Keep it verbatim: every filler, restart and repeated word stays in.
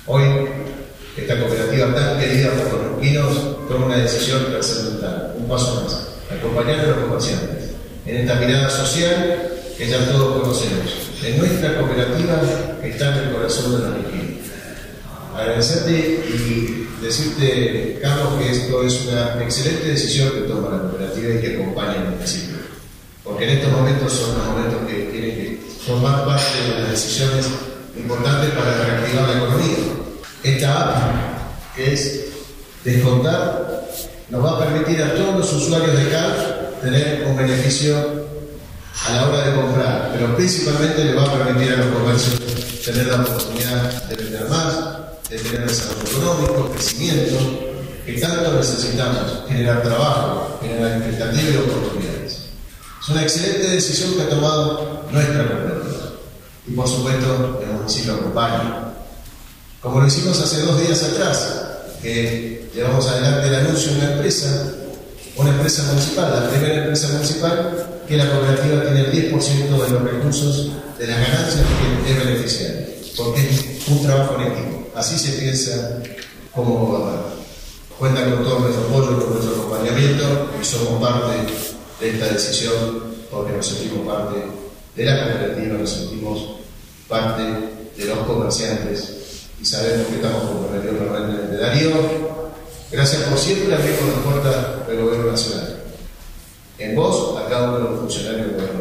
Hoy, esta cooperativa tan querida por los neuquinos toma una decisión trascendental, un paso más, acompañar a los comerciantes en esta mirada social que ya todos conocemos. En nuestra cooperativa está en el corazón de los neuquinos. Agradecerte y decirte, Carlos, que esto es una excelente decisión que toma la cooperativa y que acompaña al municipio. Porque en estos momentos son los momentos que tienen que formar parte de las decisiones importantes para reactivar la economía. Esta app, que es descontar, nos va a permitir a todos los usuarios de C A R tener un beneficio a la hora de comprar, pero principalmente le va a permitir a los comercios tener la oportunidad de vender más, de tener desarrollo económico, crecimiento, que tanto necesitamos, generar trabajo, generar expectativas y oportunidades. Es una excelente decisión que ha tomado nuestra cooperativa y por supuesto el municipio acompaña. Como lo hicimos hace dos días atrás, que llevamos adelante el anuncio de una empresa, una empresa municipal, la primera empresa municipal, que la cooperativa tiene el diez por ciento de los recursos de las ganancias que es beneficiaria, porque es un trabajo en equipo. Así se piensa como gobernador. Cuenta con todo nuestro apoyo, con nuestro acompañamiento y somos parte de esta decisión porque nos sentimos parte de la cooperativa, nos sentimos parte de los comerciantes y sabemos que estamos comprometidos permanentemente. Darío, gracias por siempre abrir con las puertas del gobierno nacional. En vos, a cada uno de los funcionarios del gobierno.